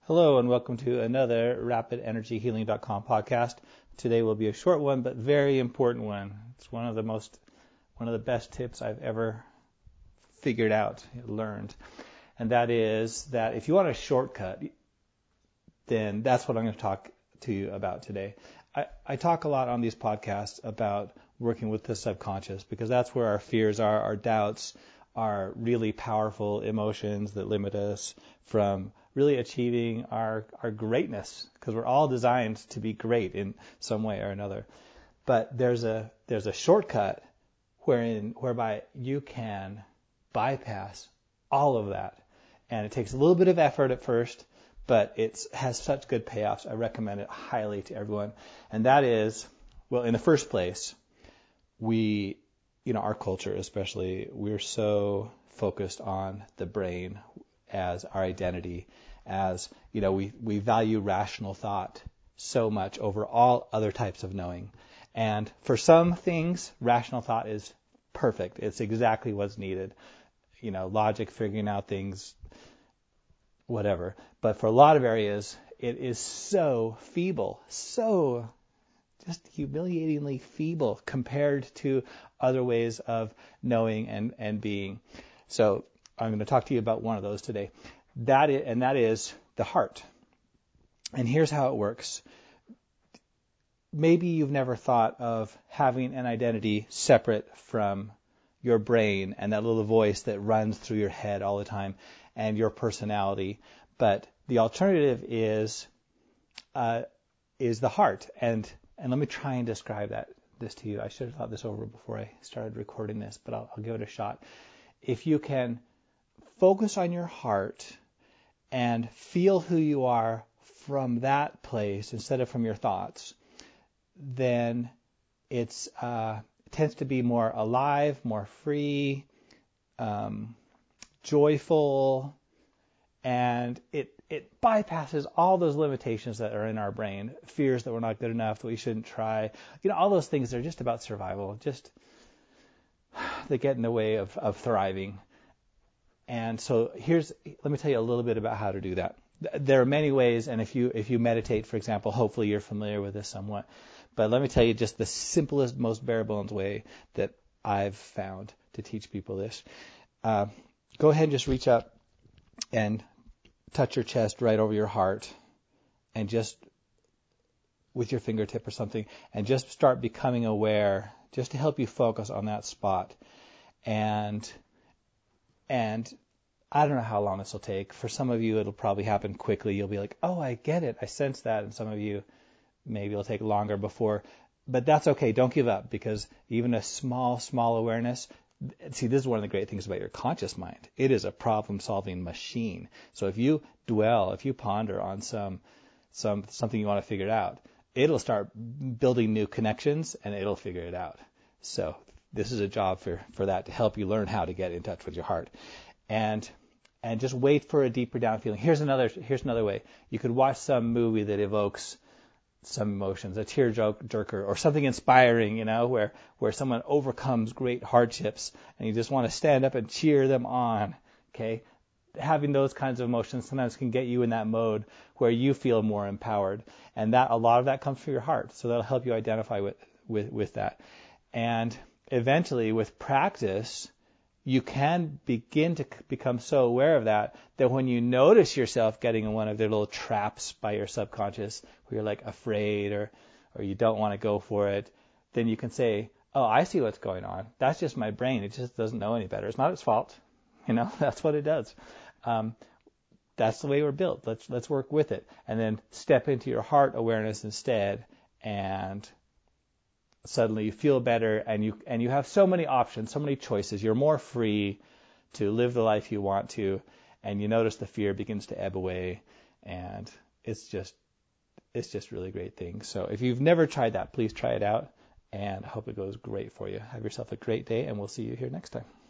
Hello and welcome to another RapidEnergyHealing.com podcast. Today will be a short one, but very important one. It's one of the best tips I've ever figured out, learned. And that is that if you want a shortcut, then that's what I'm going to talk to you about today. I talk a lot on these podcasts about working with the subconscious because that's where our fears are, our doubts, are really powerful emotions that limit us from really achieving our greatness, because we're all designed to be great in some way or another. But there's a shortcut whereby you can bypass all of that. And it takes a little bit of effort at first, but it has such good payoffs. I recommend it highly to everyone. And that is, well, in the first place, our culture especially, we're so focused on the brain as our identity, as, we value rational thought so much over all other types of knowing. And for some things, rational thought is perfect. It's exactly what's needed. Logic, figuring out things, whatever. But for a lot of areas, it is so feeble, so just humiliatingly feeble compared to other ways of knowing and being. So I'm going to talk to you about one of those today. That is the heart. And here's how it works. Maybe you've never thought of having an identity separate from your brain and that little voice that runs through your head all the time and your personality. But the alternative is the heart. And let me try and describe this to you. I should have thought this over before I started recording this, but I'll give it a shot. If you can focus on your heart and feel who you are from that place instead of from your thoughts, then it tends to be more alive, more free, joyful, and it bypasses all those limitations that are in our brain, fears that we're not good enough, that we shouldn't try. All those things are just about survival, they get in the way of thriving. And so let me tell you a little bit about how to do that. There are many ways, and if you meditate, for example, hopefully you're familiar with this somewhat. But let me tell you just the simplest, most bare bones way that I've found to teach people this. Go ahead and just reach up and touch your chest right over your heart, and just with your fingertip or something, and just start becoming aware, just to help you focus on that spot. And I don't know how long this will take. For some of you, it'll probably happen quickly. You'll be like, oh, I get it. I sense that. And some of you, maybe it'll take longer before. But that's okay. Don't give up, because even a small awareness. See, this is one of the great things about your conscious mind. It is a problem-solving machine. So if you ponder on something you want to figure out, it'll start building new connections and it'll figure it out. So this is a job for that, to help you learn how to get in touch with your heart. And just wait for a deeper down feeling. Here's another way. You could watch some movie that evokes some emotions, a tear-jerker, or something inspiring, where someone overcomes great hardships, and you just want to stand up and cheer them on. Okay, having those kinds of emotions sometimes can get you in that mode where you feel more empowered, and that a lot of that comes from your heart. So that'll help you identify with that. And eventually, with practice, you can begin to become so aware of that when you notice yourself getting in one of their little traps by your subconscious, where you're like afraid or you don't want to go for it, then you can say, oh, I see what's going on. That's just my brain. It just doesn't know any better. It's not its fault. That's what it does. That's the way we're built. Let's work with it. And then step into your heart awareness instead, and suddenly you feel better, and you have so many options, so many choices. You're more free to live the life you want to, and you notice the fear begins to ebb away, and it's just really great thing. So if you've never tried that, please try it out, and I hope it goes great for you. Have yourself a great day, and we'll see you here next time.